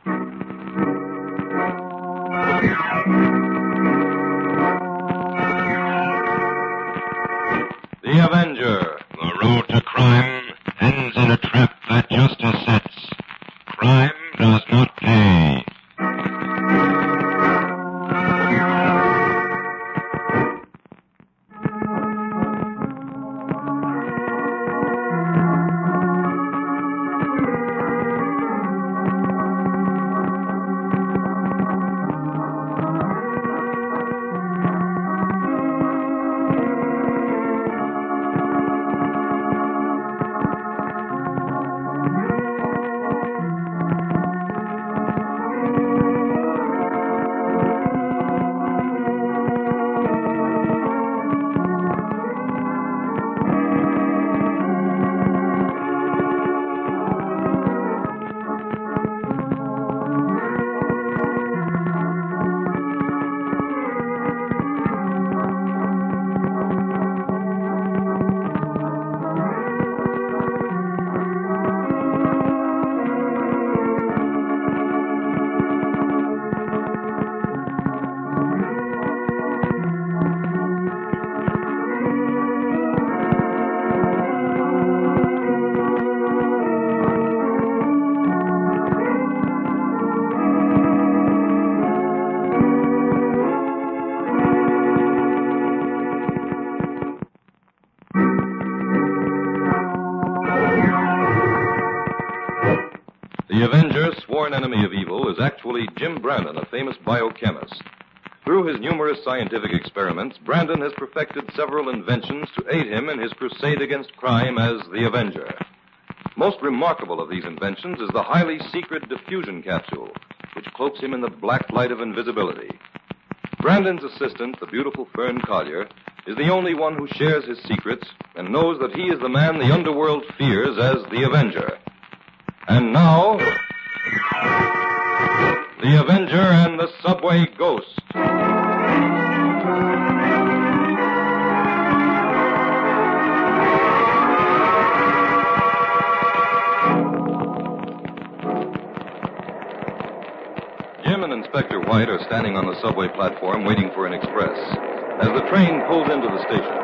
The Avenger. The road to crime ends in a trap that justice sets. Crime does not pay. The Avenger, sworn enemy of evil, is actually Jim Brandon, a famous biochemist. Through his numerous scientific experiments, Brandon has perfected several inventions to aid him in his crusade against crime as the Avenger. Most remarkable of these inventions is the highly secret diffusion capsule, which cloaks him in the black light of invisibility. Brandon's assistant, the beautiful Fern Collier, is the only one who shares his secrets and knows that he is the man the underworld fears as the Avenger. And now, The Avenger and the Subway Ghost. Jim and Inspector White are standing on the subway platform waiting for an express as the train pulls into the station.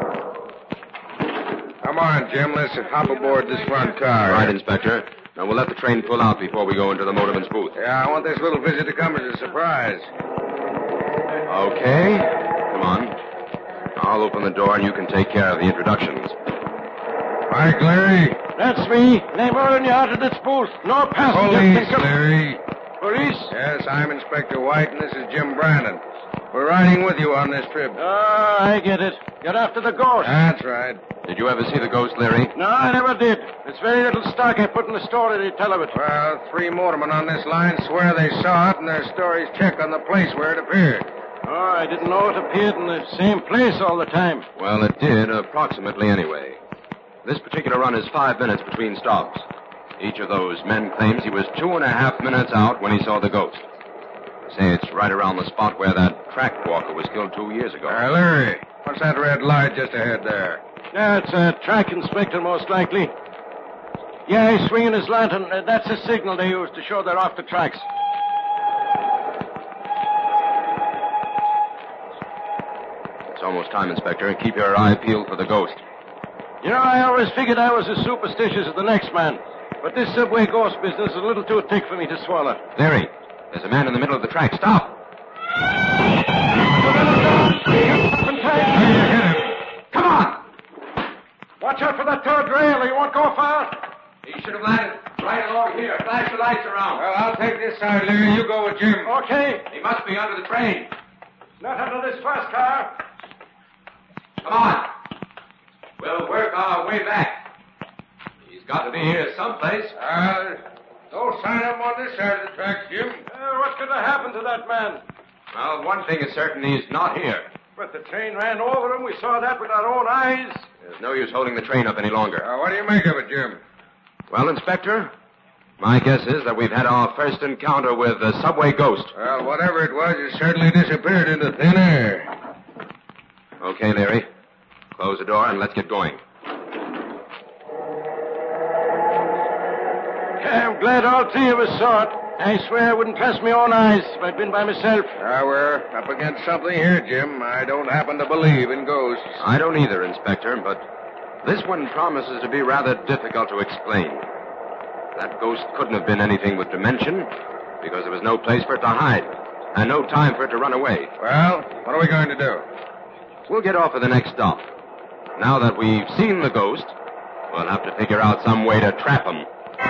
Come on, Jim. Let's hop aboard this front car. All right, Inspector. Now, we'll let the train pull out before we go into the motorman's booth. Yeah, I want this little visit to come as a surprise. Okay. Come on. I'll open the door and you can take care of the introductions. Mike, Larry. That's me. They more you out of this booth. No passengers. Police, Larry. Police? Yes, I'm Inspector White, and this is Jim Brandon. We're riding with you on this trip. Oh, I get it. You're after the ghost. That's right. Did you ever see the ghost, Larry? No, I never did. It's very little stock I put in the story they tell of it. Well, 3 motormen on this line swear they saw it, and their stories check on the place where it appeared. Oh, I didn't know it appeared in the same place all the time. Well, it did, approximately anyway. This particular run is 5 minutes between stops. Each of those men claims he was 2.5 minutes out when he saw the ghost. They say it's right around the spot where that track walker was killed 2 years ago. Larry, what's that red light just ahead there? Yeah, it's a track inspector, most likely. Yeah, he's swinging his lantern. That's the signal they use to show they're off the tracks. It's almost time, Inspector. Keep your eye peeled for the ghost. You know, I always figured I was as superstitious as the next man. But this subway ghost business is a little too thick for me to swallow. Larry, there's a man in the middle of the track. Stop! Come on! Watch out for that third rail or you won't go far. He should have landed right along here. Flash the lights around. Well, I'll take this side, Larry. You go with Jim. Okay. He must be under the train. Not under this first car. Come on. We'll work our way back. He's got to be here someplace. No sign of him on this side of the tracks, Jim. What could have happened to that man? Well, one thing is certain, he's not here. But the train ran over him. We saw that with our own eyes. There's no use holding the train up any longer. What do you make of it, Jim? Well, Inspector, my guess is that we've had our first encounter with the subway ghost. Well, whatever it was, it certainly disappeared into thin air. Okay, Larry. Close the door and let's get going. I'm glad all three of us saw it. I swear I wouldn't trust my own eyes if I'd been by myself. We're up against something here, Jim. I don't happen to believe in ghosts. I don't either, Inspector, but this one promises to be rather difficult to explain. That ghost couldn't have been anything with dimension because there was no place for it to hide and no time for it to run away. Well, what are we going to do? We'll get off at the next stop. Now that we've seen the ghost, we'll have to figure out some way to trap him.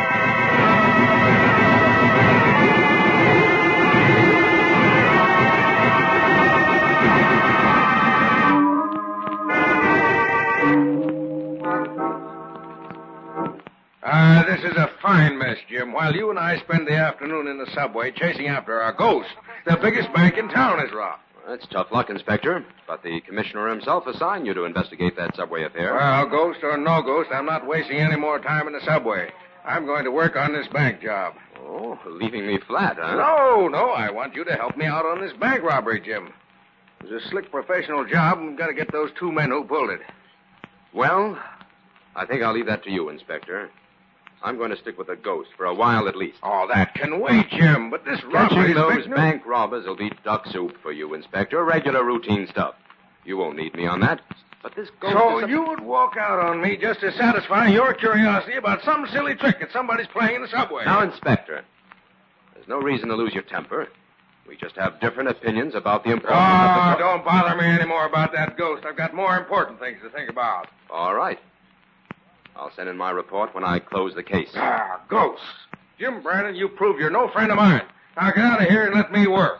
This is a fine mess, Jim. While you and I spend the afternoon in the subway chasing after our ghost, the biggest bank in town is robbed. That's tough luck, Inspector. But the commissioner himself assigned you to investigate that subway affair. Well, ghost or no ghost, I'm not wasting any more time in the subway. I'm going to work on this bank job. Oh, leaving me flat, huh? No, I want you to help me out on this bank robbery, Jim. It's a slick professional job, and we've got to get those two men who pulled it. Well, I think I'll leave that to you, Inspector. I'm going to stick with the ghost for a while at least. Oh, that can wait, Jim, but this robbery... Catching those bank robbers will be duck soup for you, Inspector. Regular routine stuff. You won't need me on that. But this ghost So you would walk out on me just to satisfy your curiosity about some silly trick that somebody's playing in the subway. Now, Inspector, there's no reason to lose your temper. We just have different opinions about the importance of the... Don't bother me anymore about that ghost. I've got more important things to think about. All right. I'll send in my report when I close the case. Ghosts. Jim Brandon, you prove you're no friend of mine. Now get out of here and let me work.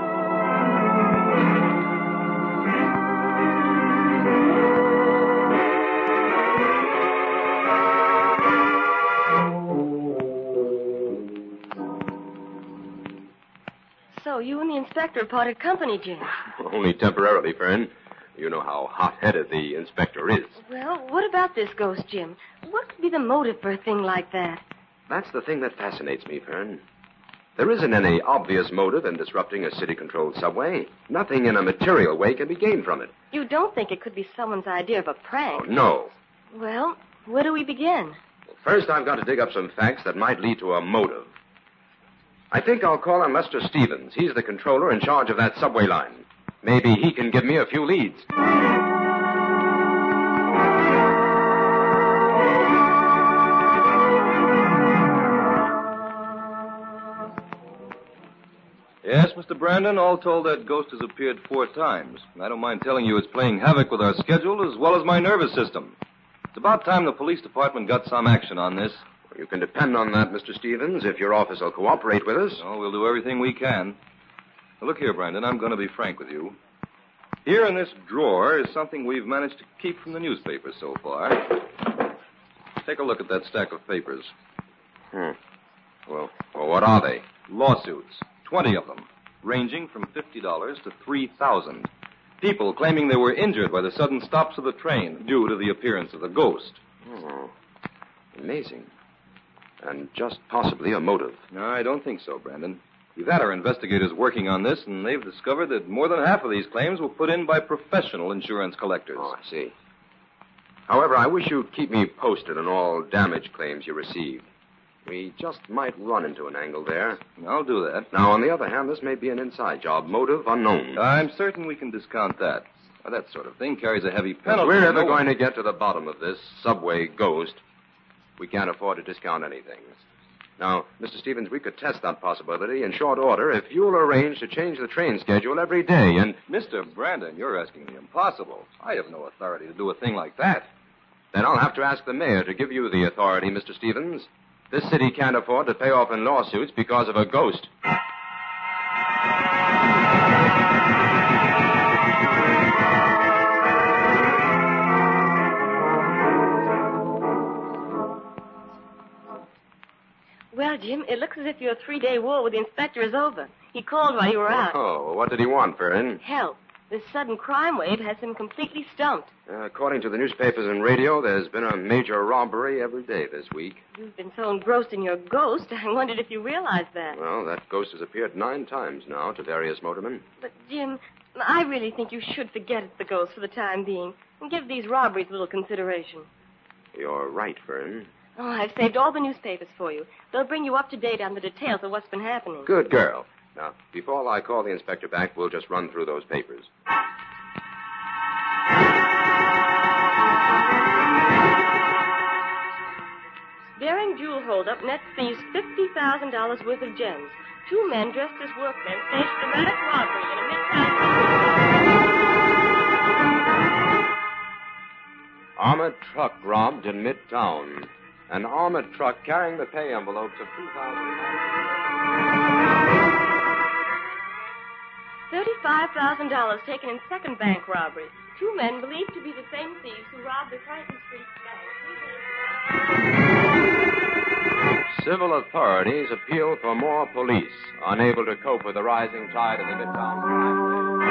So you and the inspector parted company, Jim. Only temporarily, Fern. You know how hot-headed the inspector is. Well, what about this ghost, Jim? What could be the motive for a thing like that? That's the thing that fascinates me, Fern. There isn't any obvious motive in disrupting a city-controlled subway. Nothing in a material way can be gained from it. You don't think it could be someone's idea of a prank? Oh, no. Well, where do we begin? Well, first, I've got to dig up some facts that might lead to a motive. I think I'll call on Lester Stevens. He's the controller in charge of that subway line. Maybe he can give me a few leads. Yes, Mr. Brandon, all told, that ghost has appeared 4 times. I don't mind telling you it's playing havoc with our schedule as well as my nervous system. It's about time the police department got some action on this. Well, you can depend on that, Mr. Stevens, if your office will cooperate with us. Oh, we'll do everything we can. Now, look here, Brandon, I'm going to be frank with you. Here in this drawer is something we've managed to keep from the newspapers so far. Take a look at that stack of papers. Well, what are they? Lawsuits. 20 of them, ranging from $50 to $3,000. People claiming they were injured by the sudden stops of the train due to the appearance of the ghost. Oh, amazing. And just possibly a motive. No, I don't think so, Brandon. We've had our investigators working on this, and they've discovered that more than half of these claims were put in by professional insurance collectors. Oh, I see. However, I wish you'd keep me posted on all damage claims you receive. We just might run into an angle there. I'll do that. Now, on the other hand, this may be an inside job. Motive unknown. I'm certain we can discount that. Now, that sort of thing carries a heavy penalty. If we're ever going to get to the bottom of this subway ghost, we can't afford to discount anything. Now, Mr. Stevens, we could test that possibility in short order if you'll arrange to change the train schedule every day and... Mr. Brandon, you're asking the impossible. I have no authority to do a thing like that. Then I'll have to ask the mayor to give you the authority, Mr. Stevens. This city can't afford to pay off in lawsuits because of a ghost. Well, Jim, it looks as if your 3-day war with the inspector is over. He called while you were out. Oh, what did he want, Fern? Help. This sudden crime wave has him completely stumped. According to the newspapers and radio, there's been a major robbery every day this week. You've been so engrossed in your ghost, I wondered if you realized that. Well, that ghost has appeared 9 times now to various motormen. But, Jim, I really think you should forget it's the ghost for the time being and give these robberies a little consideration. You're right, Fern. Oh, I've saved all the newspapers for you. They'll bring you up to date on the details of what's been happening. Good girl. Now, before I call the inspector back, we'll just run through those papers. Daring jewel holdup net thieves $50,000 worth of gems. 2 men dressed as workmen staged dramatic robbery in a midtown. Armored truck robbed in Midtown. An armored truck carrying the pay envelopes of $35,000 taken in second bank robbery. 2 men believed to be the same thieves who robbed the Franklin Street bank. Civil authorities appeal for more police, unable to cope with the rising tide of the Midtown crime.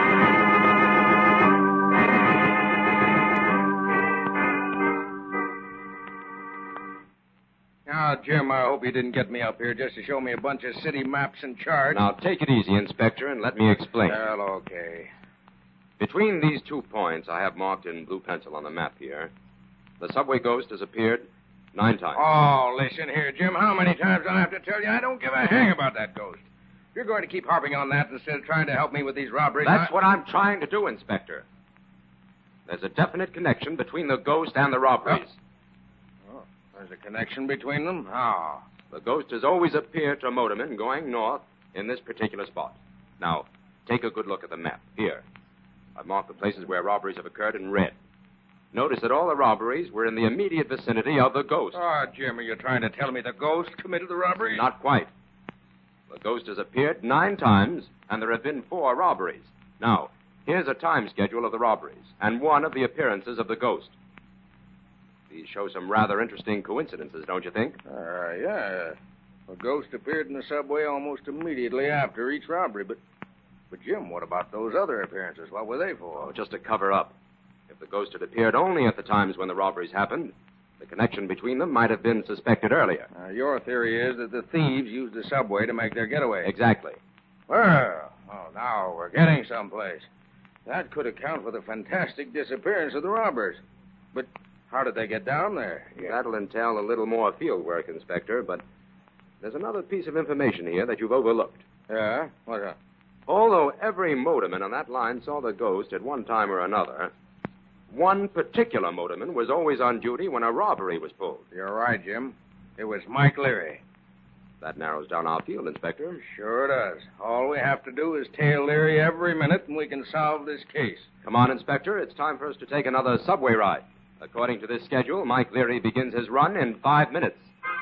Now, Jim, I hope you didn't get me up here just to show me a bunch of city maps and charts. Now, take it easy, Inspector, and let me explain. Well, okay. Between these 2 points I have marked in blue pencil on the map here, the subway ghost has appeared 9 times. Oh, listen here, Jim. How many times do I have to tell you I don't give a hang about that ghost? You're going to keep harping on that instead of trying to help me with these robberies. That's what I'm trying to do, Inspector. There's a definite connection between the ghost and the robberies. Oh, there's a connection between them? How? The ghost has always appeared to motormen going north in this particular spot. Now, take a good look at the map. Here. I've marked the places where robberies have occurred in red. Notice that all the robberies were in the immediate vicinity of the ghost. Oh, Jim, are you trying to tell me the ghost committed the robbery? Not quite. The ghost has appeared 9 times, and there have been 4 robberies. Now, here's a time schedule of the robberies, and one of the appearances of the ghost. These show some rather interesting coincidences, don't you think? Yeah. The ghost appeared in the subway almost immediately after each robbery, but Jim, what about those other appearances? What were they for? Oh, just to cover up. If the ghost had appeared only at the times when the robberies happened, the connection between them might have been suspected earlier. Your theory is that the thieves used the subway to make their getaway. Exactly. Well, now we're getting someplace. That could account for the fantastic disappearance of the robbers. But how did they get down there? That'll entail a little more field work, Inspector, but there's another piece of information here that you've overlooked. Yeah? What's that? Although every motorman on that line saw the ghost at one time or another, one particular motorman was always on duty when a robbery was pulled. You're right, Jim. It was Mike Leary. That narrows down our field, Inspector. Sure does. All we have to do is tail Leary every minute, and we can solve this case. Come on, Inspector. It's time for us to take another subway ride. According to this schedule, Mike Leary begins his run in 5 minutes.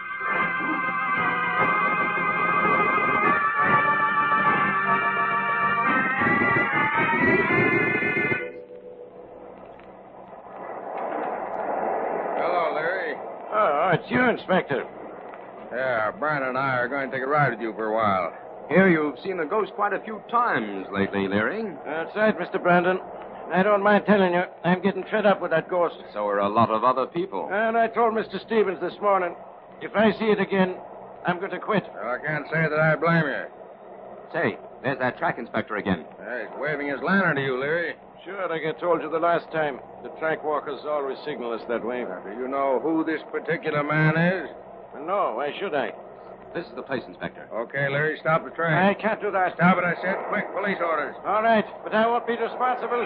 Oh, it's you, Inspector. Yeah, Brandon and I are going to take a ride with you for a while. Here you've seen the ghost quite a few times lately, Leary. That's right, Mr. Brandon. I don't mind telling you, I'm getting fed up with that ghost. So are a lot of other people. And I told Mr. Stevens this morning, if I see it again, I'm going to quit. Well, I can't say that I blame you. Say, there's that track inspector again. He's waving his lantern to you, Leary. Sure, like I told you the last time. The track walkers always signal us that way. Do you know who this particular man is? No, why should I? This is the place, Inspector. Okay, Larry, stop the train. I can't do that. Stop it, I said. Quick, police orders. All right, but I won't be responsible.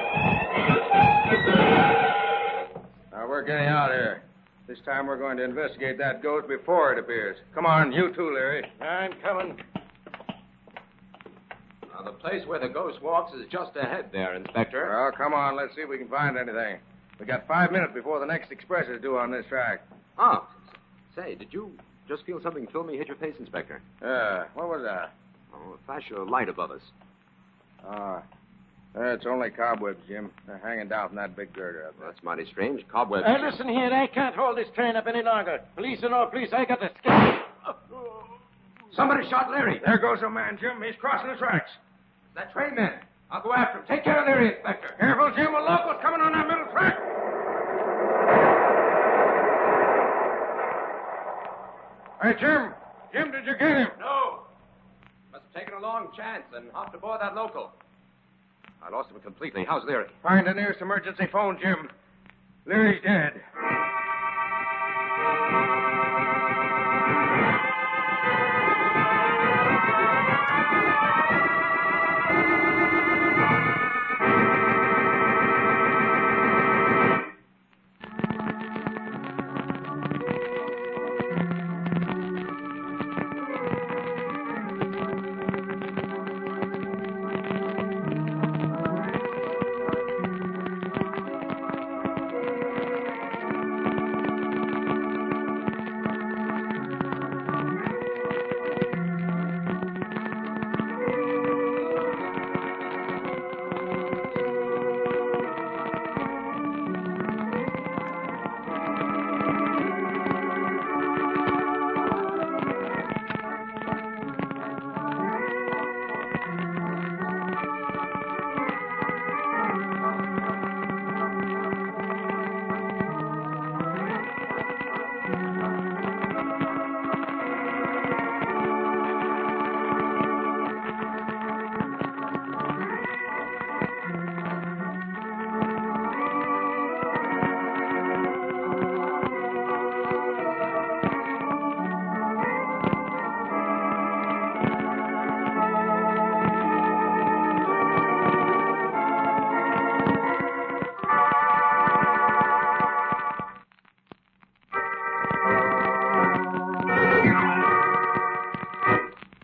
Now, we're getting out of here. This time we're going to investigate that ghost before it appears. Come on, you too, Larry. I'm coming. Now, the place where the ghost walks is just ahead there, Inspector. Well, come on, let's see if we can find anything. We got 5 minutes before the next express is due on this track. Oh, say, did you just feel something filmy hit your face, Inspector? Yeah, what was that? Oh, a flash of light above us. It's only cobwebs, Jim. They're hanging down from that big girder up there. That's mighty strange. Cobwebs. Listen here, I can't hold this train up any longer. Police or no police, I got to escape. Somebody shot Leary. There goes a man, Jim. He's crossing the tracks. That train man. I'll go after him. Take care of Leary, Inspector. Careful, Jim. A loco's coming on that middle track. Hey, Jim. Jim, did you get him? No. Must have taken a long chance and hopped aboard that local. I lost him completely. How's Leary? Find the nearest emergency phone, Jim. Leary's dead.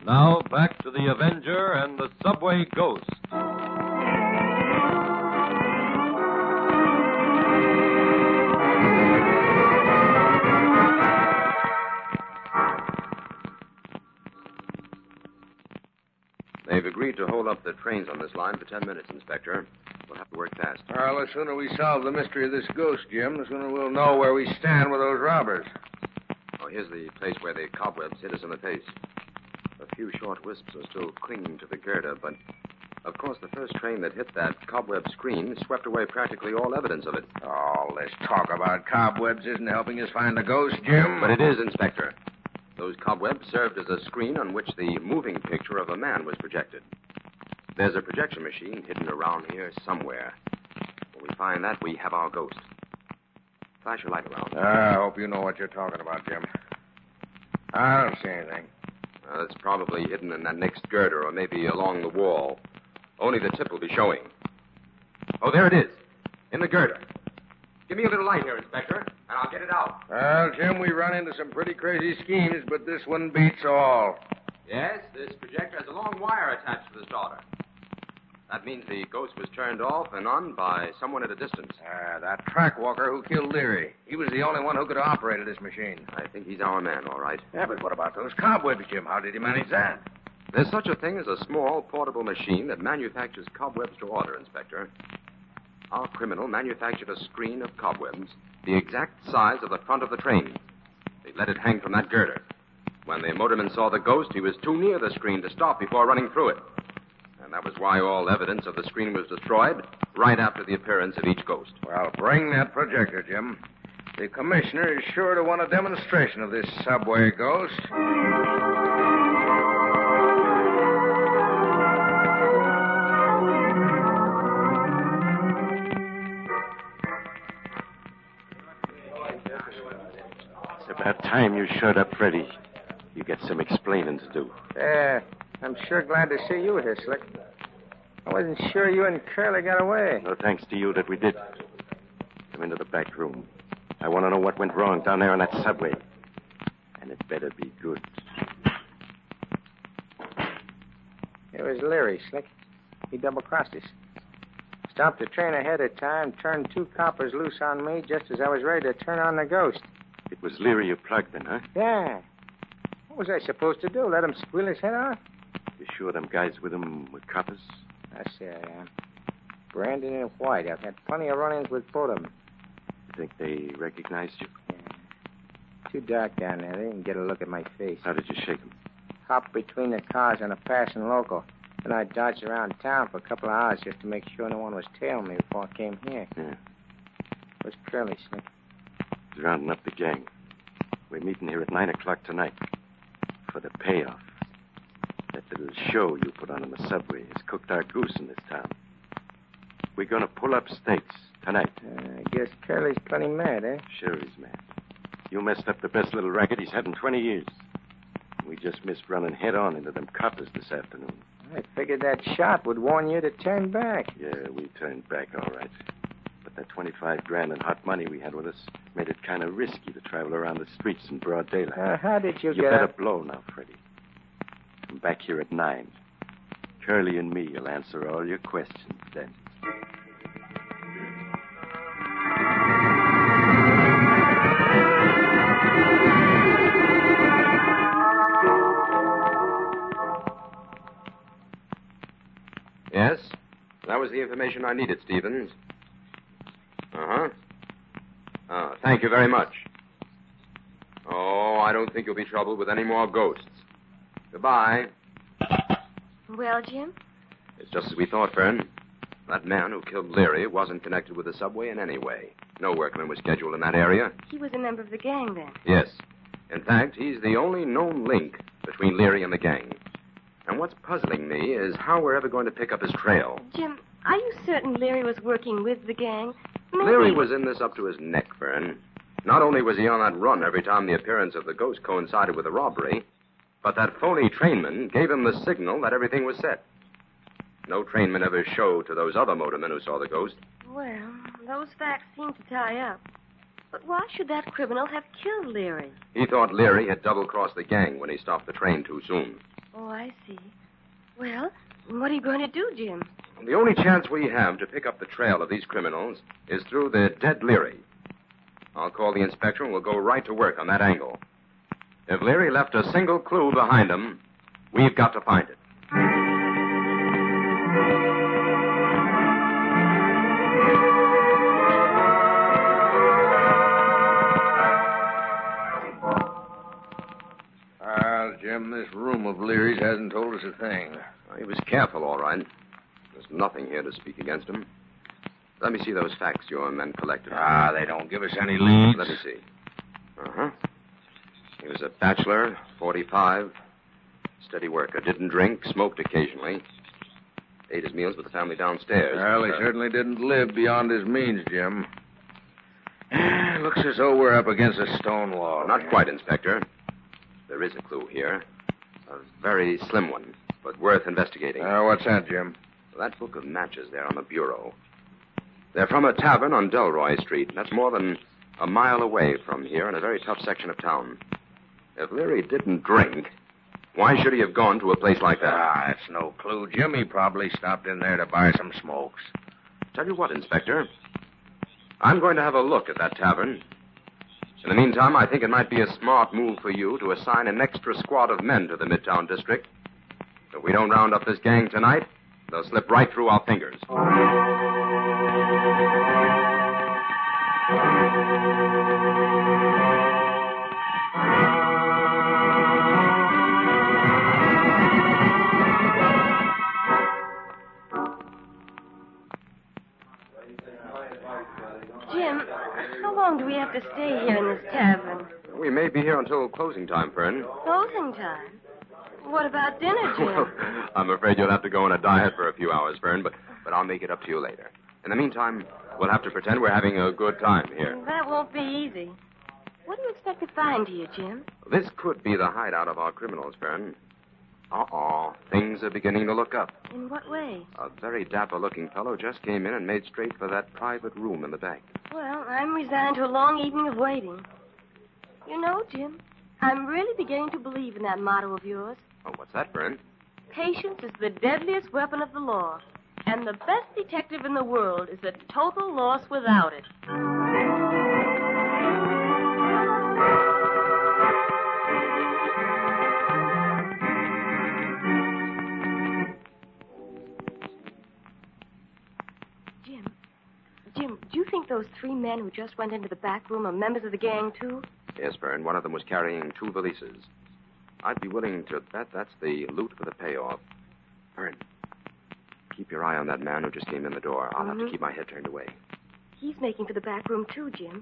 Now, back to the Avenger and the Subway Ghost. They've agreed to hold up the trains on this line for 10 minutes, Inspector. We'll have to work fast. Well, the sooner we solve the mystery of this ghost, Jim, the sooner we'll know where we stand with those robbers. Oh, here's the place where the cobwebs hit us in the face. A few short wisps are still clinging to the girder, but, of course, the first train that hit that cobweb screen swept away practically all evidence of it. All this talk about cobwebs isn't helping us find the ghost, Jim. But it is, Inspector. Those cobwebs served as a screen on which the moving picture of a man was projected. There's a projection machine hidden around here somewhere. When we find that, we have our ghost. Flash your light around. I hope you know what you're talking about, Jim. I don't see anything. It's probably hidden in that next girder or maybe along the wall. Only the tip will be showing. Oh, there it is. In the girder. Give me a little light here, Inspector, and I'll get it out. Well, Jim, we run into some pretty crazy schemes, but this one beats all. Yes, this projector has a long wire attached to the starter. That means the ghost was turned off and on by someone at a distance. That track walker who killed Leary. He was the only one who could have operated this machine. I think he's our man, all right. Yeah, but what about those cobwebs, Jim? How did he manage that? There's such a thing as a small, portable machine that manufactures cobwebs to order, Inspector. Our criminal manufactured a screen of cobwebs the exact size of the front of the train. They let it hang from that girder. When the motorman saw the ghost, he was too near the screen to stop before running through it. And that was why all evidence of the screen was destroyed right after the appearance of each ghost. Well, bring that projector, Jim. The commissioner is sure to want a demonstration of this subway ghost. It's about time you showed up, Freddie. You get some explaining to do. Yeah, I'm sure glad to see you here, Slick. I wasn't sure you and Curly got away. No thanks to you that we did. Come into the back room. I want to know what went wrong down there on that subway. And it better be good. It was Leary, Slick. He double-crossed us. Stopped the train ahead of time, turned 2 coppers loose on me just as I was ready to turn on the ghost. It was Leary you plugged then, huh? Yeah. What was I supposed to do? Let him squeal his head off? You sure them guys with him were coppers? I say I am. Brandon and White. I've had plenty of run-ins with both of them. You think they recognized you? Yeah. Too dark down there. They didn't get a look at my face. How did you shake them? Hopped between the cars on a passing local. Then I dodged around town for a couple of hours just to make sure no one was tailing me before I came here. Yeah. Where's Curly, Slick? He's rounding up the gang. We're meeting here at 9 o'clock tonight for the payoff. That little show you put on in the subway has cooked our goose in this town. We're going to pull up stakes tonight. I guess Curly's plenty mad, eh? Sure he's mad. You messed up the best little racket he's had in 20 years. We just missed running head-on into them coppers this afternoon. I figured that shot would warn you to turn back. Yeah, we turned back all right. But that 25 grand in hot money we had with us made it kind of risky to travel around the streets in broad daylight. How did you You get better up? blow now, Freddie. Come back here at 9. Curly and me will answer all your questions then. Yes? That was the information I needed, Stevens. Uh-huh. Thank you very much. Oh, I don't think you'll be troubled with any more ghosts. Goodbye. Well, Jim? It's just as we thought, Fern. That man who killed Leary wasn't connected with the subway in any way. No workman was scheduled in that area. He was a member of the gang then. Yes. In fact, he's the only known link between Leary and the gang. And what's puzzling me is how we're ever going to pick up his trail. Jim, are you certain Leary was working with the gang? Maybe... Leary was in this up to his neck, Fern. Not only was he on that run every time the appearance of the ghost coincided with the robbery, but that phony trainman gave him the signal that everything was set. No trainman ever showed to those other motormen who saw the ghost. Well, those facts seem to tie up. But why should that criminal have killed Leary? He thought Leary had double-crossed the gang when he stopped the train too soon. Oh, I see. Well, what are you going to do, Jim? The only chance we have to pick up the trail of these criminals is through the dead Leary. I'll call the inspector and we'll go right to work on that angle. If Leary left a single clue behind him, we've got to find it. Well, Jim, this room of Leary's hasn't told us a thing. He was careful, all right. There's nothing here to speak against him. Let me see those facts your men collected. They don't give us any leads. Let me see. Uh-huh. He was a bachelor, 45, steady worker, didn't drink, smoked occasionally, ate his meals with the family downstairs. Well, he certainly didn't live beyond his means, Jim. Looks as though we're up against a stone wall. Not quite, Inspector. There is a clue here. A very slim one, but worth investigating. What's that, Jim? That book of matches there on the bureau. They're from a tavern on Delroy Street. That's more than a mile away from here in a very tough section of town. If Leary didn't drink, why should he have gone to a place like that? That's no clue, Jim. He probably stopped in there to buy some smokes. Tell you what, Inspector. I'm going to have a look at that tavern. In the meantime, I think it might be a smart move for you to assign an extra squad of men to the Midtown District. If we don't round up this gang tonight, they'll slip right through our fingers. Jim, how long do we have to stay here in this tavern? We may be here until closing time, Fern. Closing time? What about dinner, Jim? Well, I'm afraid you'll have to go on a diet for a few hours, Fern, but I'll make it up to you later. In the meantime, we'll have to pretend we're having a good time here. That won't be easy. What do you expect to find here, Jim? This could be the hideout of our criminals, Fern. Things are beginning to look up. In what way? A very dapper-looking fellow just came in and made straight for that private room in the back. Well, I'm resigned to a long evening of waiting. You know, Jim, I'm really beginning to believe in that motto of yours. Oh, what's that, Fern? Patience is the deadliest weapon of the law, and the best detective in the world is a total loss without it. Jim, do you think those three men who just went into the back room are members of the gang, too? Yes, Fern. One of them was carrying 2 valises. I'd be willing to bet that's the loot for the payoff. Fern, keep your eye on that man who just came in the door. I'll have to keep my head turned away. He's making for the back room, too, Jim.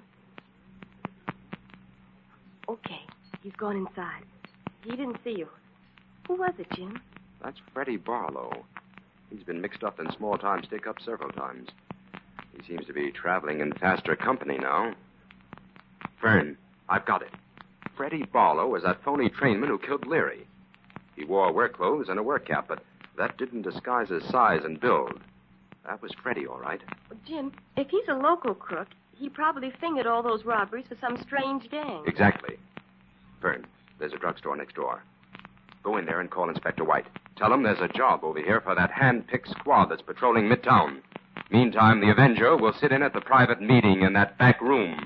Okay, he's gone inside. He didn't see you. Who was it, Jim? That's Freddie Barlow. He's been mixed up in small-time stick-ups several times. He seems to be traveling in faster company now. Fern, I've got it. Freddie Barlow is that phony trainman who killed Leary. He wore work clothes and a work cap, but that didn't disguise his size and build. That was Freddie, all right. Jim, if he's a local crook, he probably fingered all those robberies for some strange gang. Exactly. Fern, there's a drugstore next door. Go in there and call Inspector White. Tell him there's a job over here for that hand-picked squad that's patrolling Midtown. Meantime, the Avenger will sit in at the private meeting in that back room.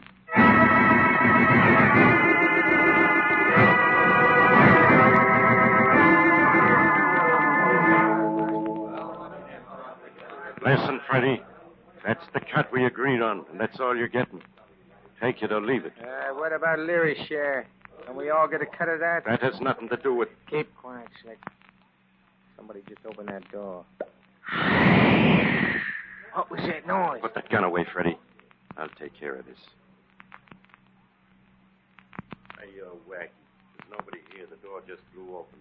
Listen, Freddie. That's the cut we agreed on, and that's all you're getting. Take it or leave it. What about Leary's share? Can we all get a cut of that? That has nothing to do with... Keep quiet, Slick. Somebody just opened that door. What was that noise? Put that gun away, Freddie. I'll take care of this. Hey, you're wacky. There's nobody here. The door just flew open,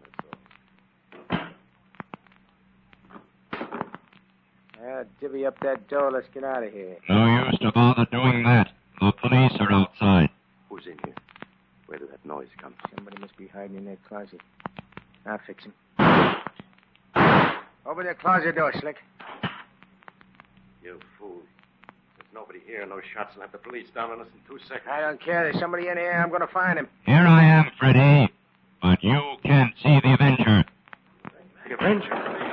that's all. Divvy up that door. Let's get out of here. No use to bother doing that. The police are outside. Who's in here? Where did that noise come from? Somebody must be hiding in that closet. I'll fix him. Open the closet door, Slick. You fool. There's nobody here. No shots will have the police down on us in 2 seconds. I don't care. There's somebody in here. I'm going to find him. Here I am, Freddie. But you can't see the Avenger. Avenger.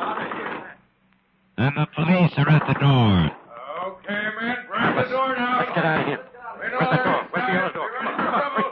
And the police are at the door. Okay, men, grab the door now. Let's get out of here. Where's the door? Where's the other door? Come on, quick.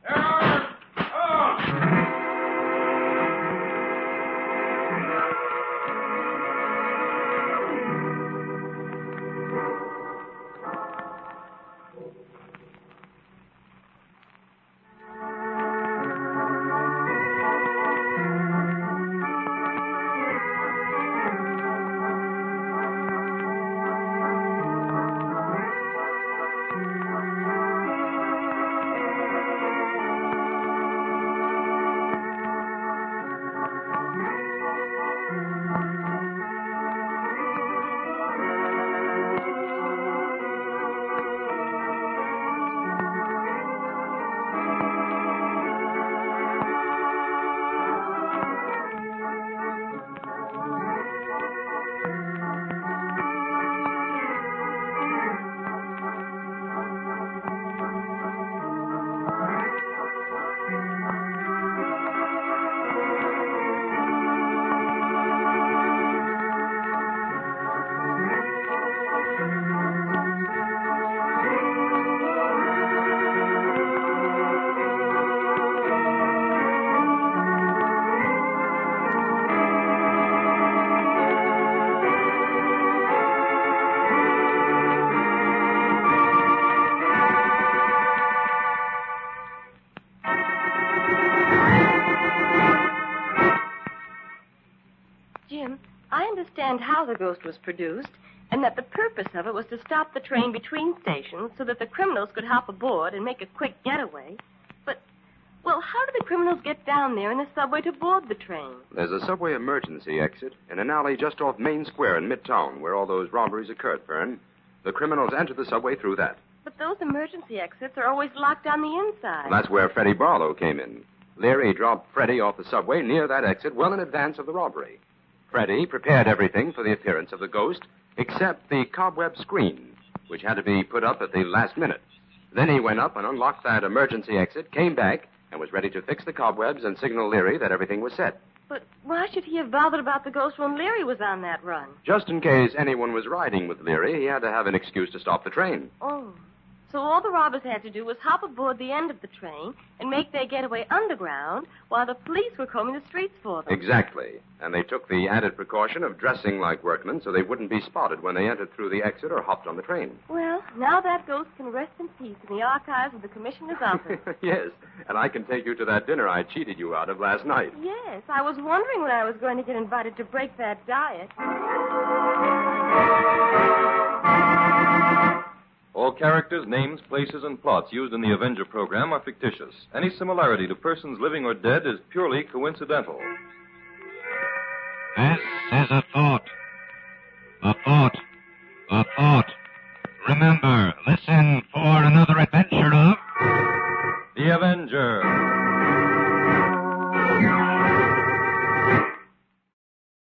Jim, I understand how the ghost was produced, and that the purpose of it was to stop the train between stations so that the criminals could hop aboard and make a quick getaway. But, well, how did the criminals get down there in the subway to board the train? There's a subway emergency exit in an alley just off Main Square in Midtown where all those robberies occurred, Fern. The criminals entered the subway through that. But those emergency exits are always locked on the inside. That's where Freddie Barlow came in. Leary dropped Freddie off the subway near that exit well in advance of the robbery. Freddie prepared everything for the appearance of the ghost, except the cobweb screen, which had to be put up at the last minute. Then he went up and unlocked that emergency exit, came back, and was ready to fix the cobwebs and signal Leary that everything was set. But why should he have bothered about the ghost when Leary was on that run? Just in case anyone was riding with Leary, he had to have an excuse to stop the train. Oh. So all the robbers had to do was hop aboard the end of the train and make their getaway underground while the police were combing the streets for them. Exactly. And they took the added precaution of dressing like workmen so they wouldn't be spotted when they entered through the exit or hopped on the train. Well, now that ghost can rest in peace in the archives of the commissioner's office. Yes, and I can take you to that dinner I cheated you out of last night. Yes, I was wondering when I was going to get invited to break that diet. All characters, names, places, and plots used in the Avenger program are fictitious. Any similarity to persons living or dead is purely coincidental. This is a thought. A thought. A thought. Remember,